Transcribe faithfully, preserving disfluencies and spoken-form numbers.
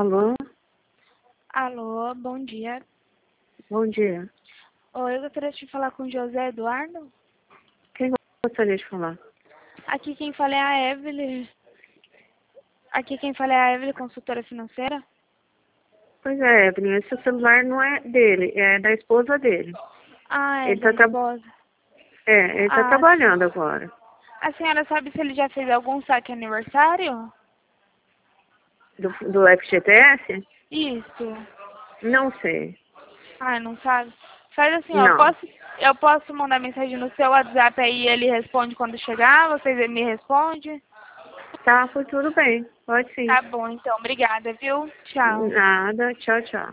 Alô? Alô, bom dia. Bom dia. Oi, eu gostaria de falar com o José Eduardo. Quem gostaria de falar? Aqui quem fala é a Evelyn. Aqui quem fala é a Evelyn, consultora financeira. Pois é, Evelyn, esse celular não é dele, é da esposa dele. Ah, é Ele da tá, tra... esposa. é, ele tá Ah, trabalhando agora. a senhora sabe se ele já fez algum saque aniversário? Do, do F G T S? Isso. Não sei. Ah, não sabe? Faz assim, ó, eu Não. posso, eu posso mandar mensagem no seu WhatsApp aí e ele responde quando chegar, vocês me respondem? Tá, foi tudo bem. Pode sim. Tá bom, então, obrigada, viu? Tchau. Nada. Tchau, tchau.